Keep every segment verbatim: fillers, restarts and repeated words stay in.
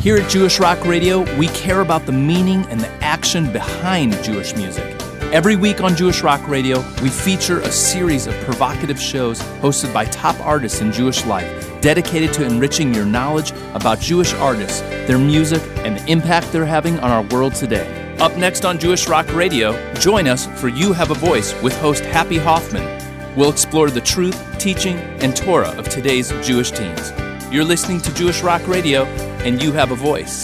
Here at Jewish Rock Radio, we care about the meaning and the action behind Jewish music. Every week on Jewish Rock Radio, we feature a series of provocative shows hosted by top artists in Jewish life, dedicated to enriching your knowledge about Jewish artists, their music, and the impact they're having on our world today. Up next on Jewish Rock Radio, join us for You Have a Voice with host Happy Hoffman. We'll explore the truth, teaching, and Torah of today's Jewish teens. You're listening to Jewish Rock Radio, and you have a voice.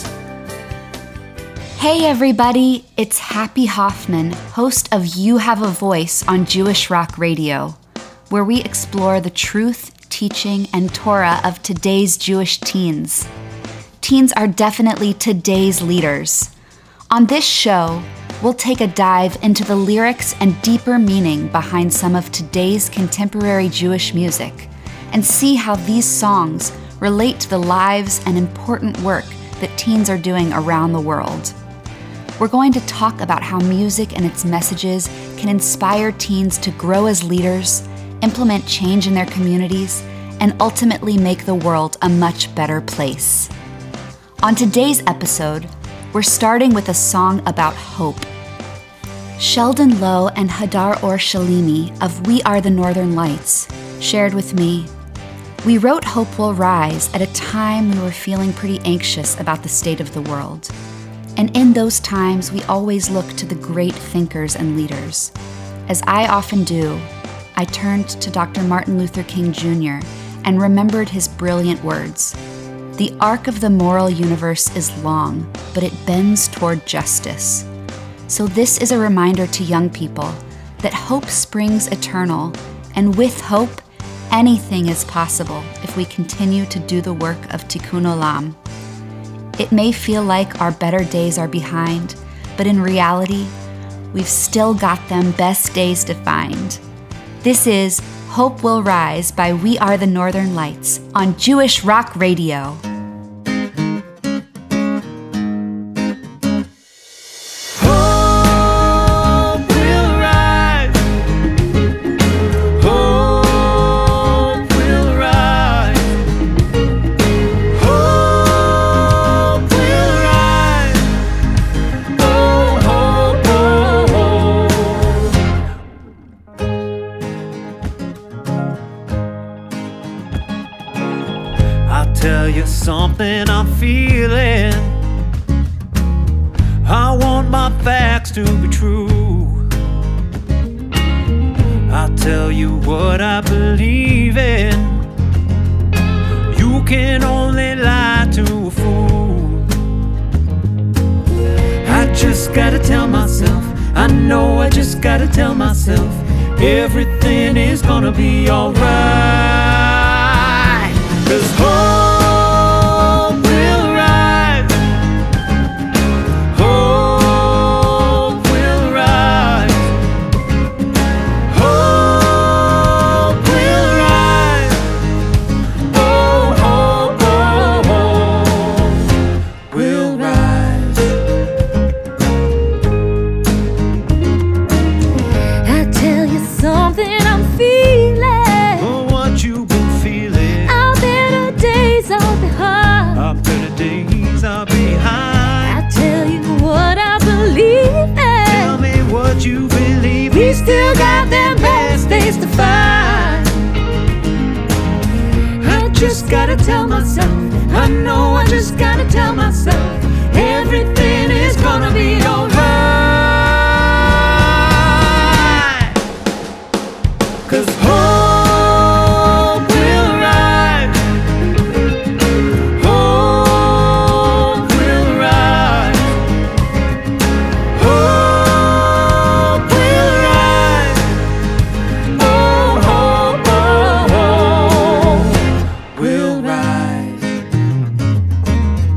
Hey everybody, it's Happy Hoffman, host of You Have a Voice on Jewish Rock Radio, where we explore the truth, teaching, and Torah of today's Jewish teens. Teens are definitely today's leaders. On this show, we'll take a dive into the lyrics and deeper meaning behind some of today's contemporary Jewish music, and see how these songs relate to the lives and important work that teens are doing around the world. We're going to talk about how music and its messages can inspire teens to grow as leaders, implement change in their communities, and ultimately make the world a much better place. On today's episode, we're starting with a song about hope. Sheldon Lowe and Hadar Or Shalimi of We Are the Northern Lights shared with me, "We wrote Hope Will Rise at a time we were feeling pretty anxious about the state of the world. And in those times, we always look to the great thinkers and leaders. As I often do, I turned to Doctor Martin Luther King Junior and remembered his brilliant words. The arc of the moral universe is long, but it bends toward justice. So this is a reminder to young people that hope springs eternal, and with hope, anything is possible if we continue to do the work of Tikkun Olam. It may feel like our better days are behind, but in reality, we've still got them best days to find." This is Hope Will Rise by We Are the Northern Lights on Jewish Rock Radio. Something I'm feeling. I want my facts to be true. I'll tell you what I believe in. You can only lie to a fool. I just gotta tell myself, I know I just gotta tell myself, everything is gonna be alright. 'Cause hope still got them best days to find. I just gotta tell myself, I know I just gotta tell myself, everything is gonna be alright. 'Cause hope will rise, hope will rise, hope will rise, oh, hope, oh, oh, will rise.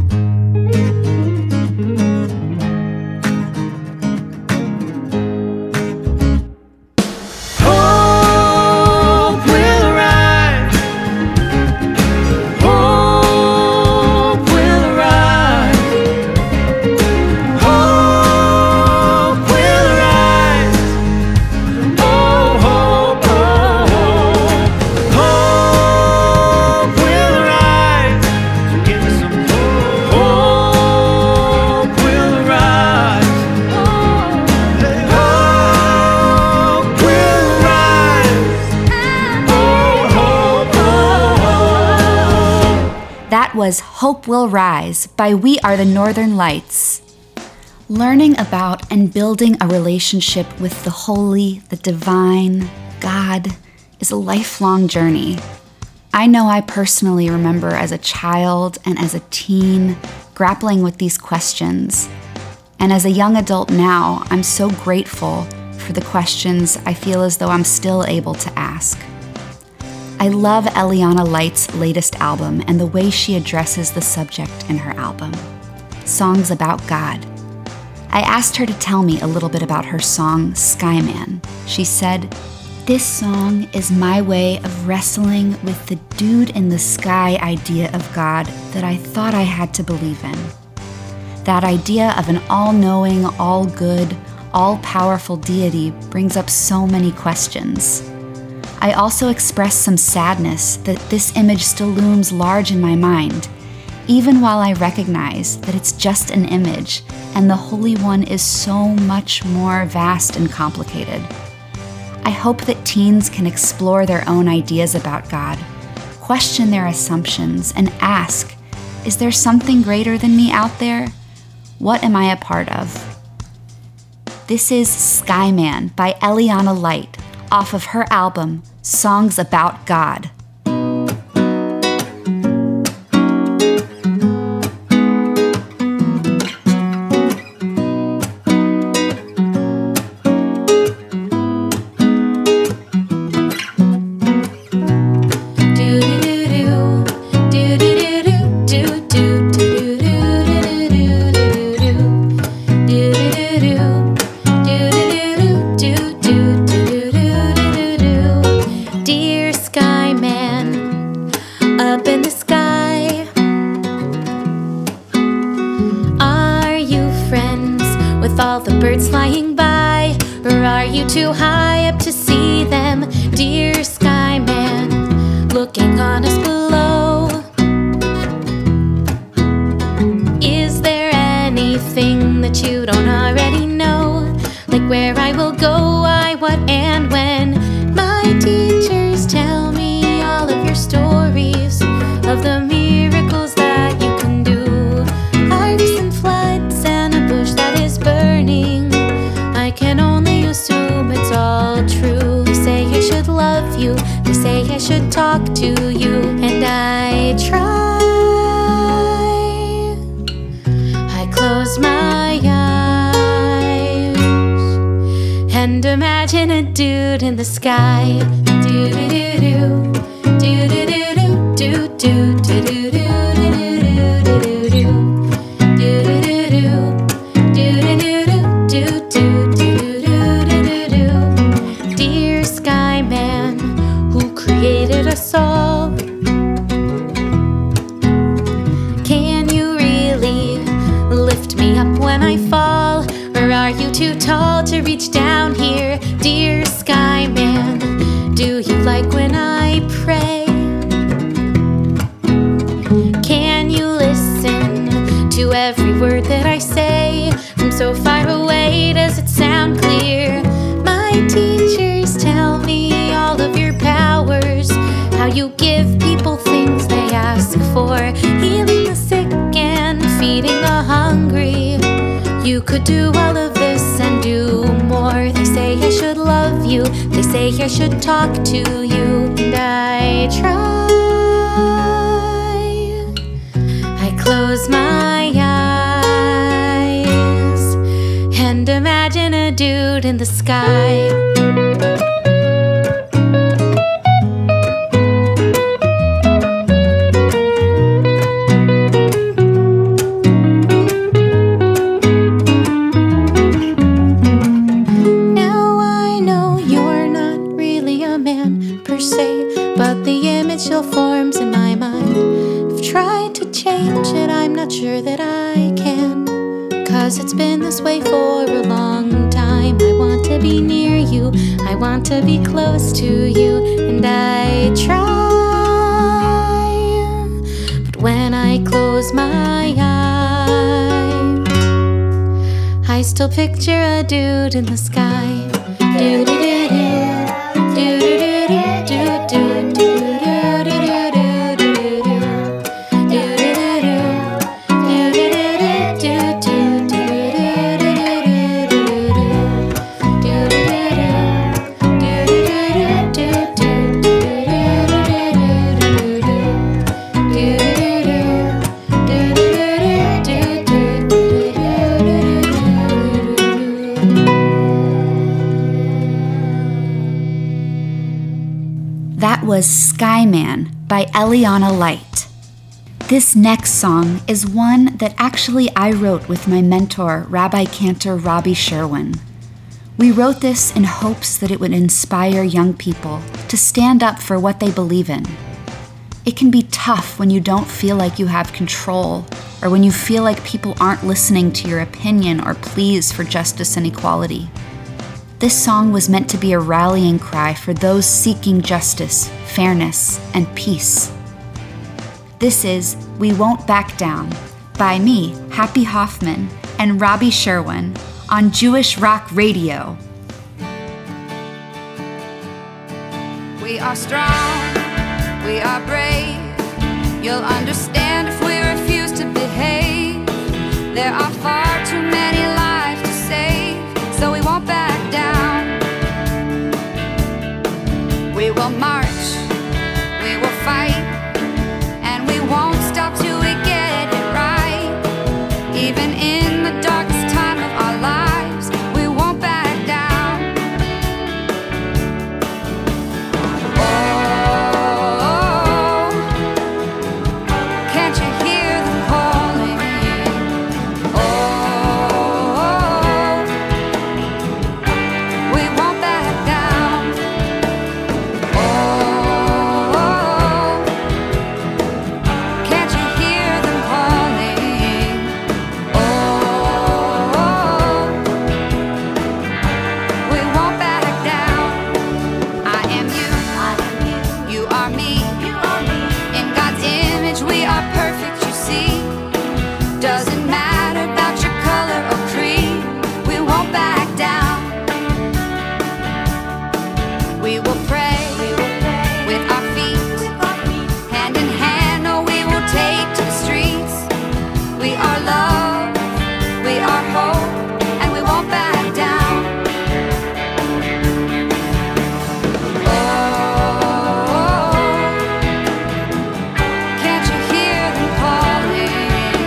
was Hope Will Rise by We Are the Northern Lights. Learning about and building a relationship with the holy, the divine, God, is a lifelong journey. I know I personally remember as a child and as a teen grappling with these questions. And as a young adult now, I'm so grateful for the questions I feel as though I'm still able to ask. I love Eliana Light's latest album and the way she addresses the subject in her album, Songs About God. I asked her to tell me a little bit about her song, Skyman. She said, "This song is my way of wrestling with the dude in the sky idea of God that I thought I had to believe in. That idea of an all-knowing, all-good, all-powerful deity brings up so many questions. I also express some sadness that this image still looms large in my mind, even while I recognize that it's just an image and the Holy One is so much more vast and complicated. I hope that teens can explore their own ideas about God, question their assumptions, and ask, is there something greater than me out there? What am I a part of?" This is Skyman by Eliana Light off of her album, Songs About God. All the birds flying by, or are you too high up to see them? Dear Skyman, looking on us below, is there anything that you don't already know? Like where I will go, why, what, and when? My teachers tell me all of your stories of the miracles that you can do. Arcs and floods and a bush that is burning. I can only assume it's all true. They say I should love you, they say I should talk to you, and I try. I close my eyes and imagine a dude in the sky. Do do do do do do do do do do do do do do. Dear Skyman, who created us all, can you really lift me up when I fall? Or are you too tall to reach down here? Dear Skyman, do you like when I pray? Can you listen to every word that I say? From so far away, does it sound clear? My teachers tell me all of your powers, how you give people things they ask for, healing the sick and feeding the hungry. You could do all of this and do more. They say I should love you, they say I should talk to you, and I try. I close my eyes and imagine a dude in the sky. Now I know you're not really a man per se, but the image still forms in my mind. I've tried to change it, I'm not sure that I can, 'cause it's been this way for a long time. I want to be near you, I want to be close to you, and I try. But when I close my eyes, I still picture a dude in the sky. Do do do do do do do do do do do do do do do. was Skyman by Eliana Light. This next song is one that actually I wrote with my mentor, Rabbi Cantor Robbie Sherwin. We wrote this in hopes that it would inspire young people to stand up for what they believe in. It can be tough when you don't feel like you have control, or when you feel like people aren't listening to your opinion or pleas for justice and equality. This song was meant to be a rallying cry for those seeking justice, fairness, and peace. This is We Won't Back Down by me, Happy Hoffman, and Robbie Sherwin on Jewish Rock Radio. We are strong, we are brave. You'll understand if we refuse to behave. There are far too many lives to save, so we won't back down. We will march, we will fight, and we won't stop till we get it right. Even in the darkest time of our lives, we won't back down. Oh, can't you hear them calling? Oh, we won't back down. Oh, can't you hear them calling? Oh, we won't back down. I am you, you are me. In God's image we are perfect, you see. Doesn't matter about your color or creed, we won't back down. We will pray with our feet, hand in hand, oh we will take to the streets. We are love, we are hope, and we won't back down. Oh, can't you hear them calling?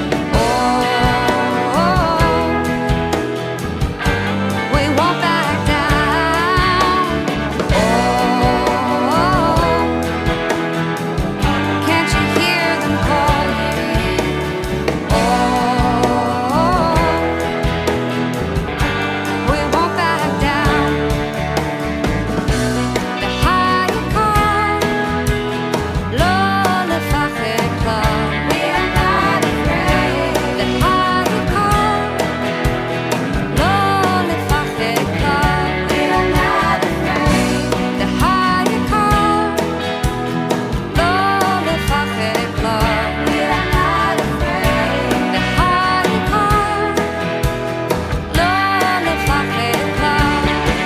Oh, we won't back down. Oh, can't you hear them calling? Oh, we won't back down. The higher call, לא לפחד כלל. We are not afraid. The higher call, לא לפחד כלל. We are not afraid. The higher call, לא לפחד כלל. We are not afraid. The higher call, לא לפחד כלל.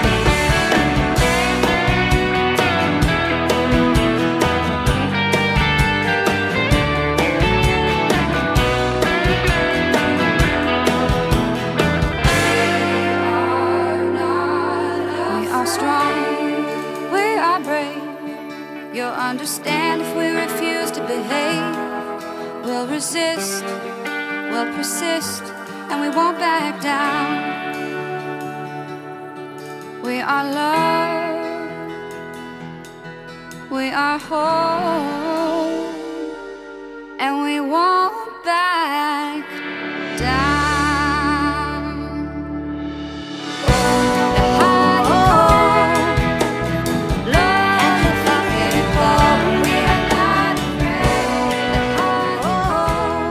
We are strong, we are brave. You'll understand if we refuse to behave. We'll resist, we'll persist, and we won't back down. We are love, we are hope, and we won't back down. The higher call, love לפחד כלל. We are not afraid. The higher call,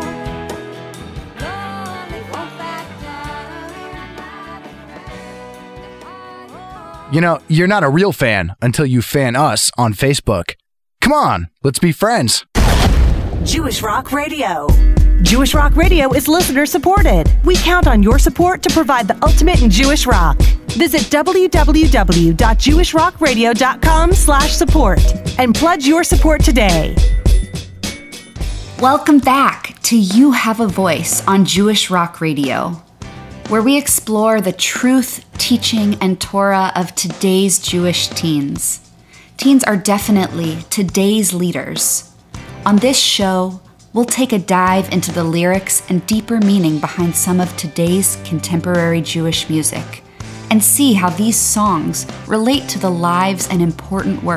love won't back down. We are not afraid. The higher call. You know, you're not a real fan until you fan us on Facebook. Come on, let's be friends. Jewish Rock Radio. Jewish Rock Radio is listener supported. We count on your support to provide the ultimate in Jewish rock. Visit w w w dot jewish rock radio dot com slash support and pledge your support today. Welcome back to You Have a Voice on Jewish Rock Radio, where we explore the truth, teaching, and Torah of today's Jewish teens. Teens are definitely today's leaders. On this show, we'll take a dive into the lyrics and deeper meaning behind some of today's contemporary Jewish music, and see how these songs relate to the lives and important work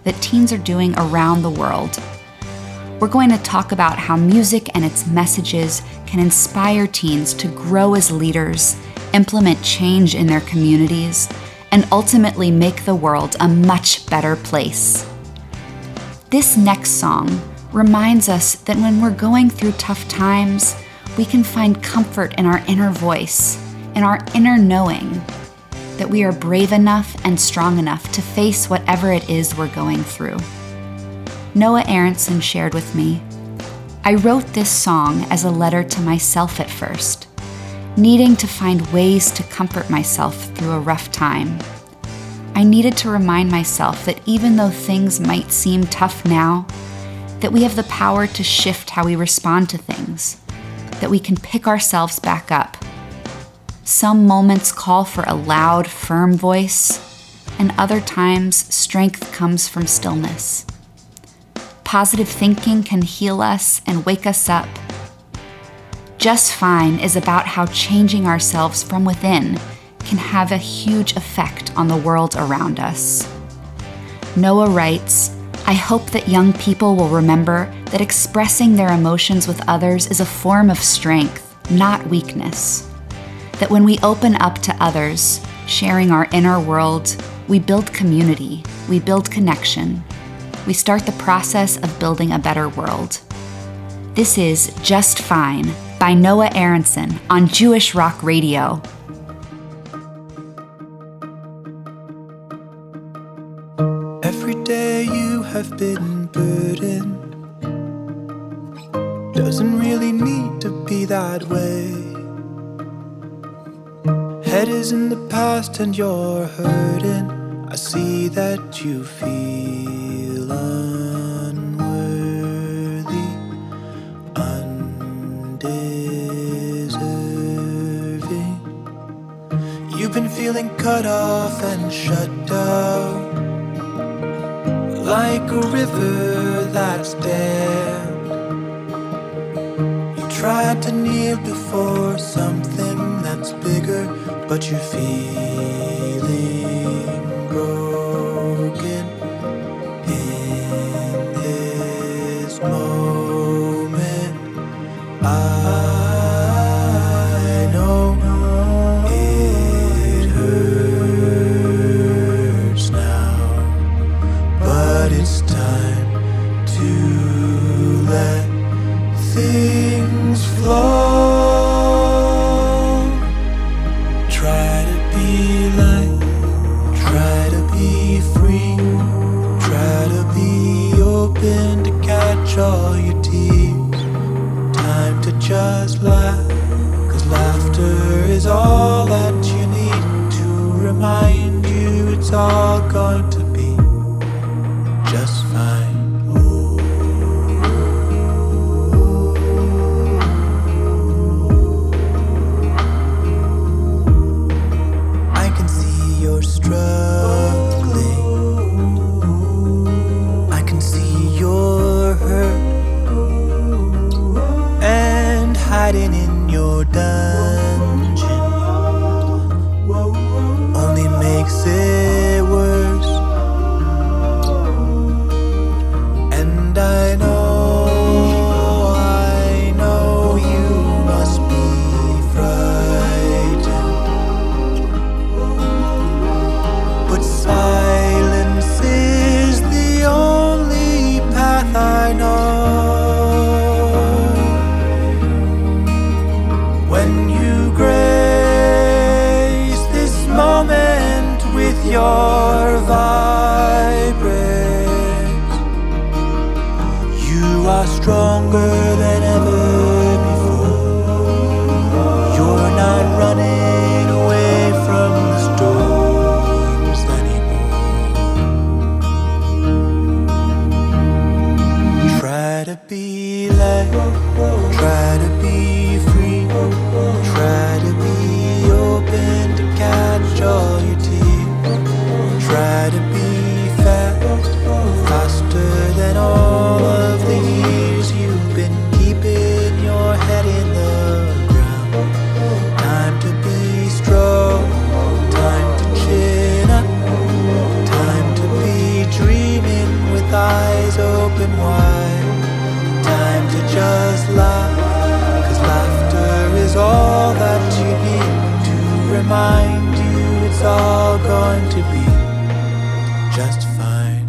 that teens are doing around the world. We're going to talk about how music and its messages can inspire teens to grow as leaders, implement change in their communities, and ultimately make the world a much better place. This next song reminds us that when we're going through tough times, we can find comfort in our inner voice, in our inner knowing that we are brave enough and strong enough to face whatever it is we're going through. Noah Aronson shared with me, I wrote this song as a letter to myself at first, needing to find ways to comfort myself through a rough time. I needed to remind myself that even though things might seem tough now, that we have the power to shift how we respond to things, that we can pick ourselves back up. Some moments call for a loud, firm voice, and other times strength comes from stillness. Positive thinking can heal us and wake us up. Just Fine is about how changing ourselves from within can have a huge effect on the world around us. Noah writes, I hope that young people will remember that expressing their emotions with others is a form of strength, not weakness. That when we open up to others, sharing our inner world, we build community, we build connection. We start the process of building a better world. This is Just Fine by Noah Aronson on Jewish Rock Radio. Every day you have been burdened. Doesn't really need to be that way. Head is in the past and you're hurting. I see that you feel unworthy, undeserving. You've been feeling cut off and shut down, like a river that's dammed. You tried to kneel before something that's bigger, but you're feeling broken in this moment. I know it hurts now, but it's time to let things flow. Try to be light, try to be free, try to be open to catch all your tears. Time to just laugh, 'cause laughter is all that you need to remind you it's all going to be just fine. Struggling, I can see your hurt and hiding in your dungeon only makes it worse. And I know, I know you must be frightened. Silence is the only path I know. When you grace this moment with your vibrance, you are stronger than ever before. You're not running away from the storm. Try to be light, try to be free, try to be open to catch all your tears. Try to be fast, faster than all of the years you've been find you, it's all going to be just fine.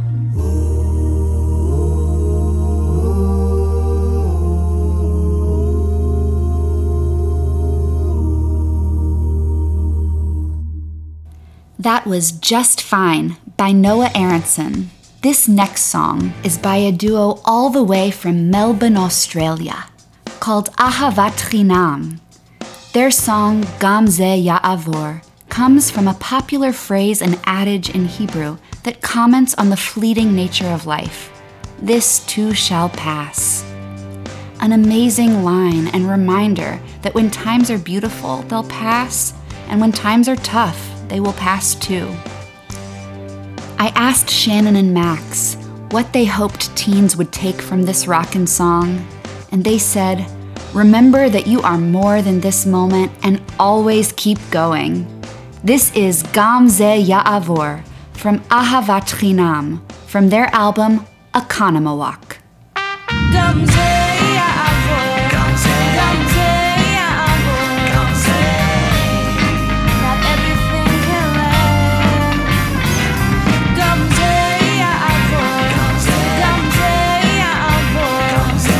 That was Just Fine by Noah Aronson. This next song is by a duo all the way from Melbourne, Australia, called Ahavat Chinam. Their song Gam Ze Ya'avor comes from a popular phrase and adage in Hebrew that comments on the fleeting nature of life. This too shall pass. An amazing line and reminder that when times are beautiful, they'll pass, and when times are tough, they will pass too. I asked Shannon and Max what they hoped teens would take from this rockin' song, and they said, remember that you are more than this moment and always keep going. This is Gam Ze Ya'avor from Ahavat Chinam from their album Economawak. Gam Ze Ya'avor, Gam Ze Ya'avor, Gam Ze. Not everything can last. Gam Ze Ya'avor, Gam Ze Ya'avor, Gam Ze.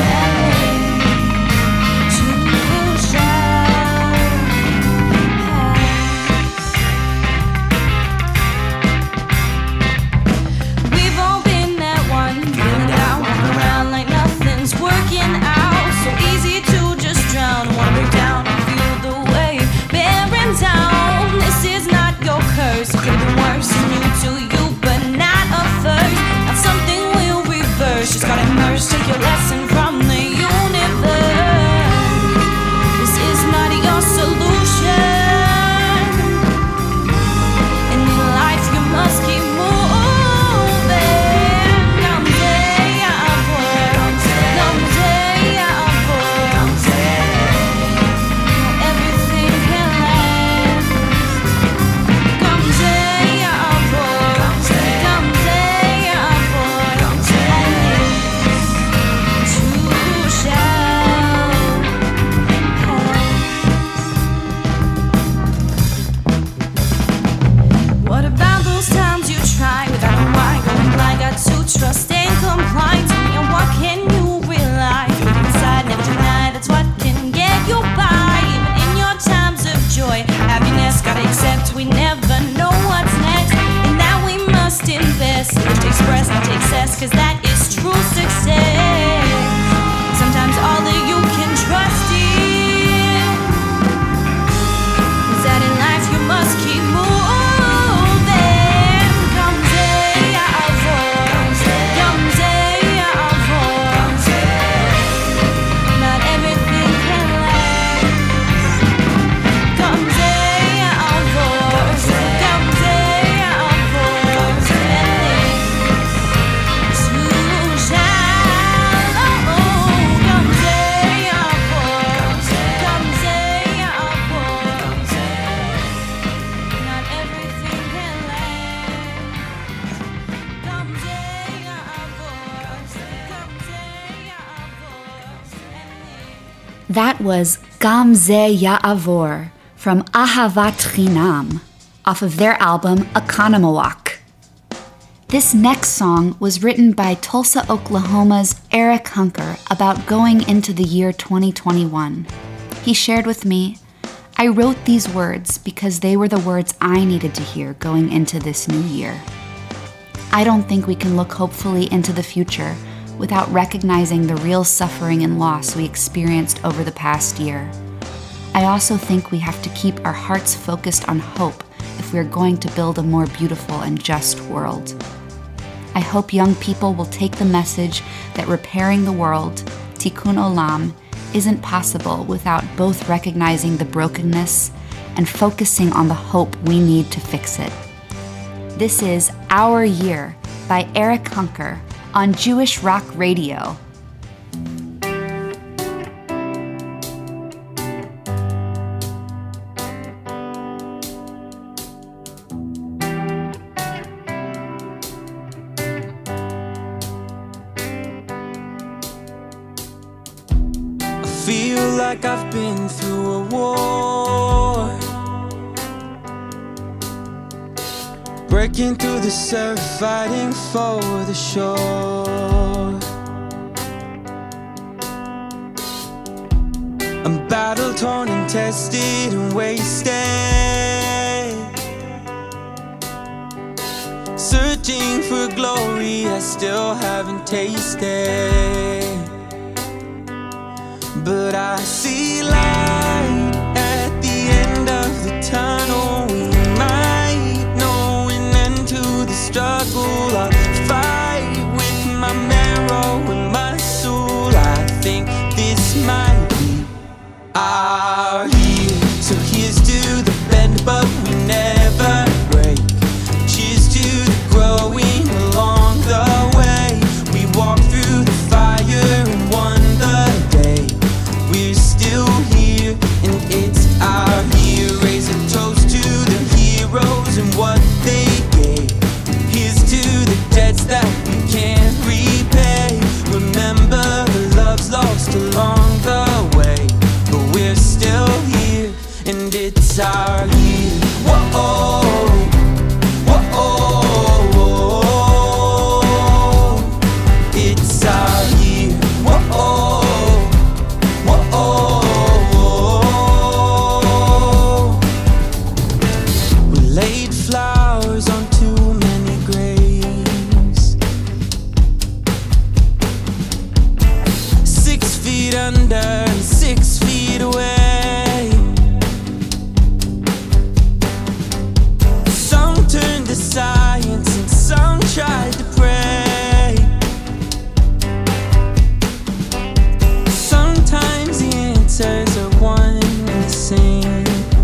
Too shall pass. We've all been that one, feeling down, walking around like nothing's working out. So easy to just drown, wanna break down and feel the wave bearing down. This is not your curse, it could've been worse and new to you, but not a first. Not something we'll reverse, just got immersed, take your lesson from the universe. This is not your solution, and in life you must keep moving. Gam Ze Ya'avor, Gam Ze Ya'avor, Gam Ze. Not everything can last. Gam Ze Ya'avor, Gam Ze Ya'avor, Gam Ze. Too shall pass. What about those times you tried without a why, going blind, got to trust and comply? Tell me on what can you rely? Feel it inside, never deny, that's what can get you by. Even in your times of joy, happiness, gotta accept we never know what's next, and that we must invest. Live to express, not to excess, cause that is true success. Sometimes all that you can trust in is that in life you must keep moving. Gam Ze Ya'avor, Gam Ze Ya'avor. Not everything can last. Gam Ze Ya'avor, Gam Ze Ya'avor. Too shall, oh, Gam Ze Ya'avor, Gam Ze Ya'avor. Not everything can last. Gam Ze Ya'avor, Gam Ze Ya'avor. That was Gam Ze Ya'avor from Ahavat Chinam off of their album Economawak. This next song was written by Tulsa, Oklahoma's Eric Hunker about going into the year twenty twenty-one. He shared with me, I wrote these words because they were the words I needed to hear going into this new year. I don't think we can look hopefully into the future without recognizing the real suffering and loss we experienced over the past year. I also think we have to keep our hearts focused on hope if we're going to build a more beautiful and just world. I hope young people will take the message that repairing the world, Tikkun Olam, isn't possible without both recognizing the brokenness and focusing on the hope we need to fix it. This is Our Year by Eric Hunker on Jewish Rock Radio. Feel like I've been through a war. Breaking through the surf, fighting for the shore. I'm battle-torn and tested and wasted, searching for glory I still haven't tasted. But I see light at the end of the tunnel. We might know an end to the struggle. I fight with my marrow and my soul. I think this might be our year. So here's to the bend, but we never break. Cheers to the growing along the way. We walk through the fire and won the day. We're still here and it's our year. Raise a toast to the heroes and what they gave. Here's to the debts that we can't repay. Remember the love's lost along the way, but we're still here and it's our year. Whoa, whoa, it's our year. Whoa, whoa. We laid flowers on too many graves. Six feet under and six feet away. Some turned to science and some tried to pray. Sometimes the answers are one and the same.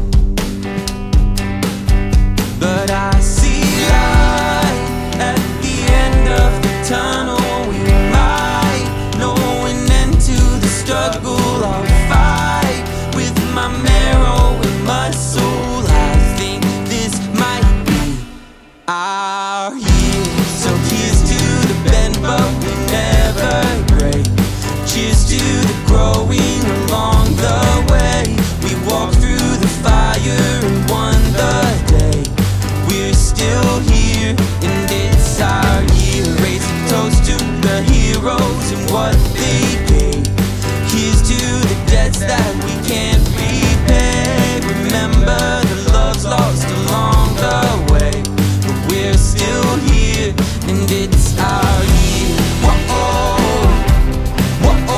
But I see light at the end of the tunnel. We might know an end to the struggle. I'll fight with my marrow and my soul. I think this might be our year. So here's to the bend, but we never break. Cheers to the growing along the way. We walk through the fire and won the day. We're still here and it's our year. Raise a toast to the heroes and what they gave. Here's to the debts that we can't repay. Remember the love's lost along the way, but we're still here and it's our year. Whoa, whoa,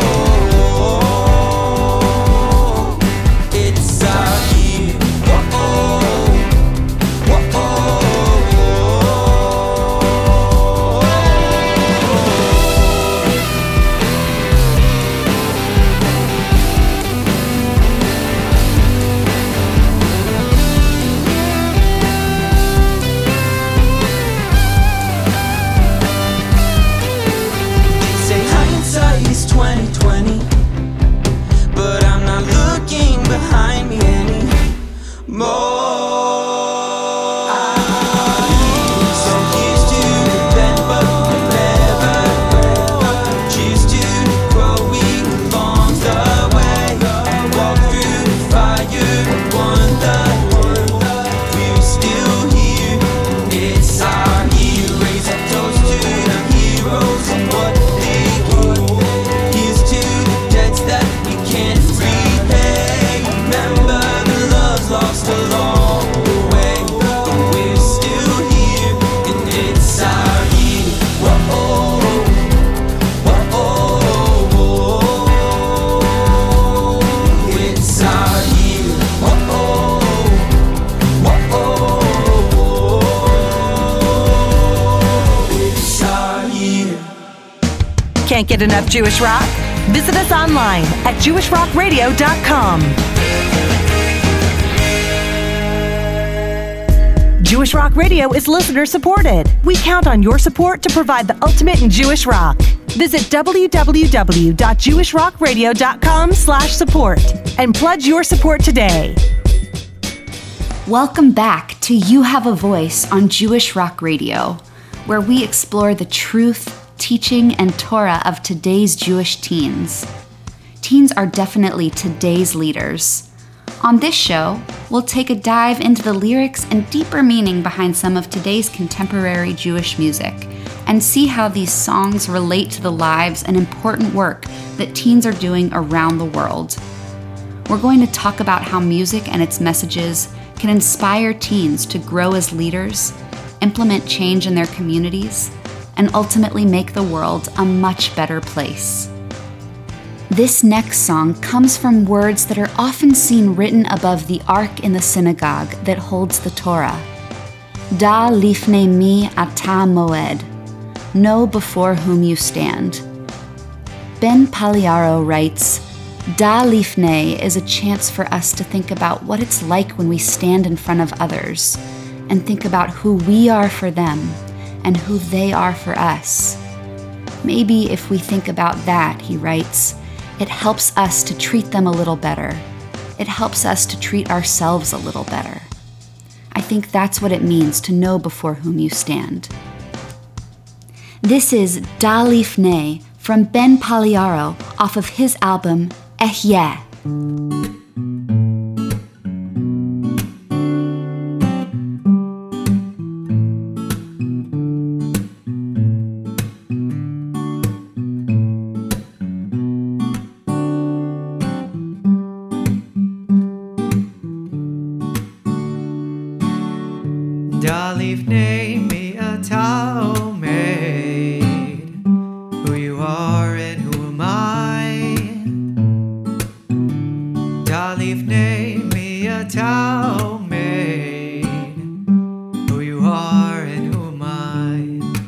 it's our year. Whoa, whoa. They say hindsight is twenty twenty, but I'm not looking behind me anymore. So here's to the bend, but we never break. Cheers to the growing along the way. Walk through the fire and won the day. We're still here, it's our year. Raise a toast to the heroes and what they gave. Here's to the debts that we can't repay. Remember the love's lost along the way, but we're still here and it's our year. Whoa, whoa, it's our year. Whoa, whoa, it's our year. Can't get enough Jewish rock? Visit us online at jewish rock radio dot com. Jewish Rock Radio is listener supported. We count on your support to provide the ultimate in Jewish rock. Visit w w w dot jewish rock radio dot com slash support and pledge your support today. Welcome back to You Have a Voice on Jewish Rock Radio, where we explore the truth, teaching, and Torah of today's Jewish teens. Teens are definitely today's leaders. On this show, we'll take a dive into the lyrics and deeper meaning behind some of today's contemporary Jewish music, and see how these songs relate to the lives and important work that teens are doing around the world. We're going to talk about how music and its messages can inspire teens to grow as leaders, implement change in their communities, and ultimately make the world a much better place. This next song comes from words that are often seen written above the ark in the synagogue that holds the Torah. Da lifnei mi ata moed. Know before whom you stand. Ben Pagliaro writes, Da lifnei is a chance for us to think about what it's like when we stand in front of others, and think about who we are for them and who they are for us. Maybe if we think about that, he writes, it helps us to treat them a little better. It helps us to treat ourselves a little better. I think that's what it means to know before whom you stand. This is Da Lifnei from Ben Pagliaro off of his album Ehyeh. Da lifnei mi ata omed, who you are and who am I. Da lifnei mi ata omed, who you are and who am I.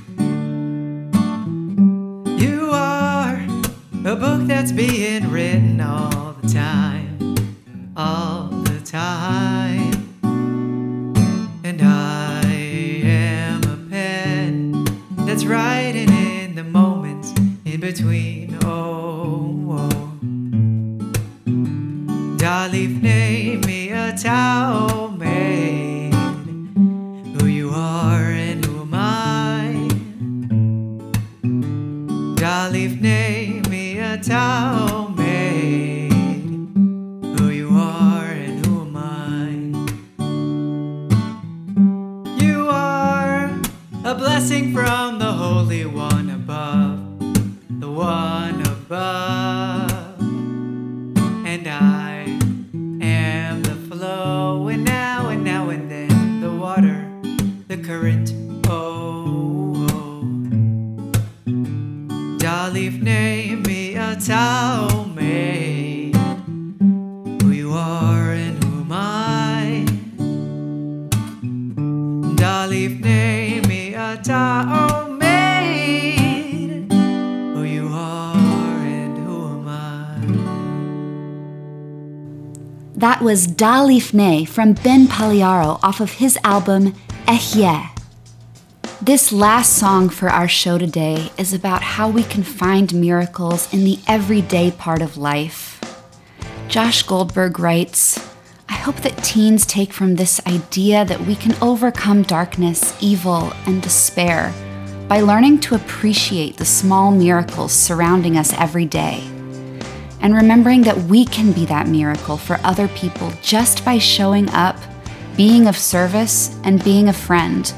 You are a book that's being written all the time, all the time. And I am a pen that's writing in the moments in between. Oh, oh. Da lifnei mi ata omed, who you are and who am I. Da lifnei mi ata omed, who you are and who am I. You are a blessing from the Holy One above, the One above. And I am the flow, and now and now and then the water, the current. Oh, oh. Da lifnei mi ata omed, who you are and who am I. Da lifnei mi ata omed, who you are and who am I. That was Da Lifnei from Ben Pagliaro off of his album Ehyeh. This last song for our show today is about how we can find miracles in the everyday part of life. Josh Goldberg writes, I hope that teens take from this idea that we can overcome darkness, evil, and despair by learning to appreciate the small miracles surrounding us every day, and remembering that we can be that miracle for other people just by showing up, being of service, and being a friend.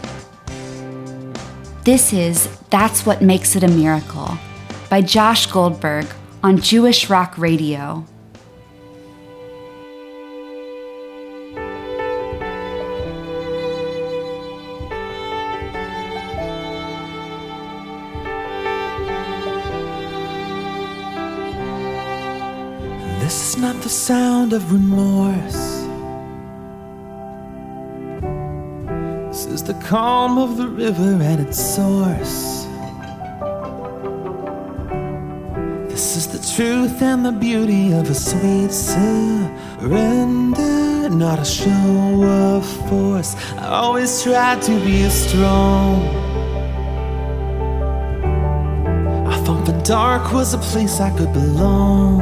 This is That's What Makes It a Miracle by Josh Goldberg on Jewish Rock Radio. This is not the sound of remorse. This is the calm of the river at its source. This is the truth and the beauty of a sweet surrender, not a show of force. I always tried to be strong. I thought the dark was a place I could belong.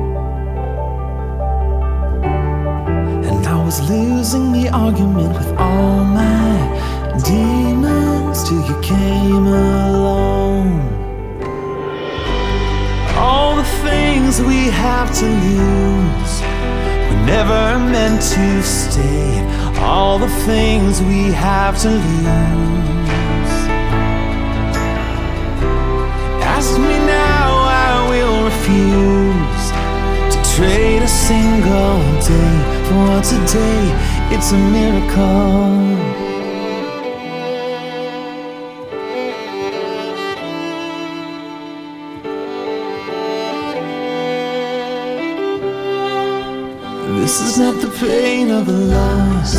I was losing the argument with all my demons till you came along. All the things we have to lose, we never never meant to stay. All the things we have to lose. Ask me now, I will refuse to trade a single day for today. It's a miracle. This is not the pain of a loss.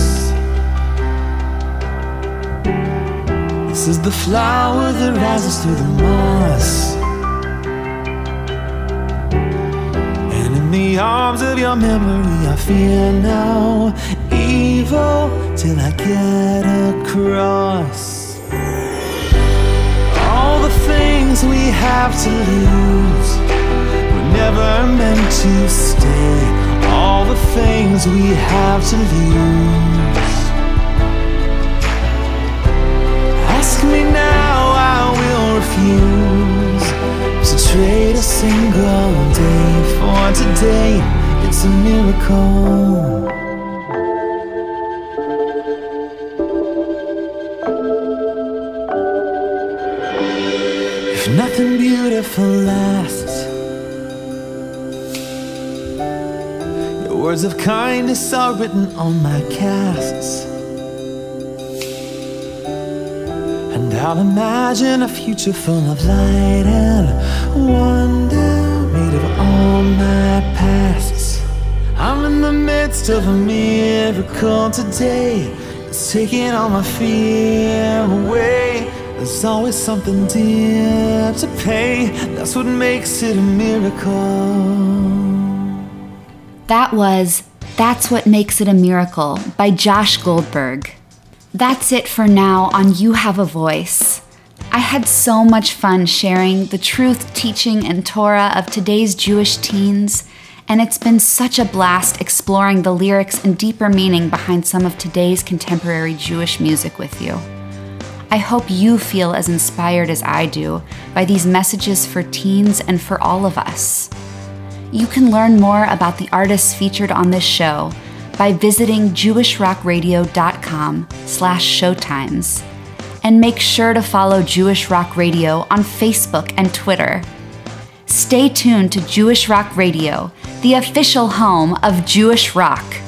This is the flower that rises through the moss. And in the arms of your memory I fear no evil till I get across. All the things we have to lose were never meant to stay. All the things we have to lose. Ask me now, I will refuse to trade a single day for today. It's a miracle. If nothing beautiful lasts, words of kindness are written on my casts, and I'll imagine a future full of light and wonder, made of all my pasts. I'm in the midst of a miracle today. It's taking all my fear away. There's always something dear to pay. That's what makes it a miracle. That was That's What Makes It a Miracle by Josh Goldberg. That's it for now on You Have a Voice. I had so much fun sharing the truth, teaching, and Torah of today's Jewish teens, and it's been such a blast exploring the lyrics and deeper meaning behind some of today's contemporary Jewish music with you. I hope you feel as inspired as I do by these messages for teens and for all of us. You can learn more about the artists featured on this show by visiting jewish rock radio dot com slash showtimes. And make sure to follow Jewish Rock Radio on Facebook and Twitter. Stay tuned to Jewish Rock Radio, the official home of Jewish rock.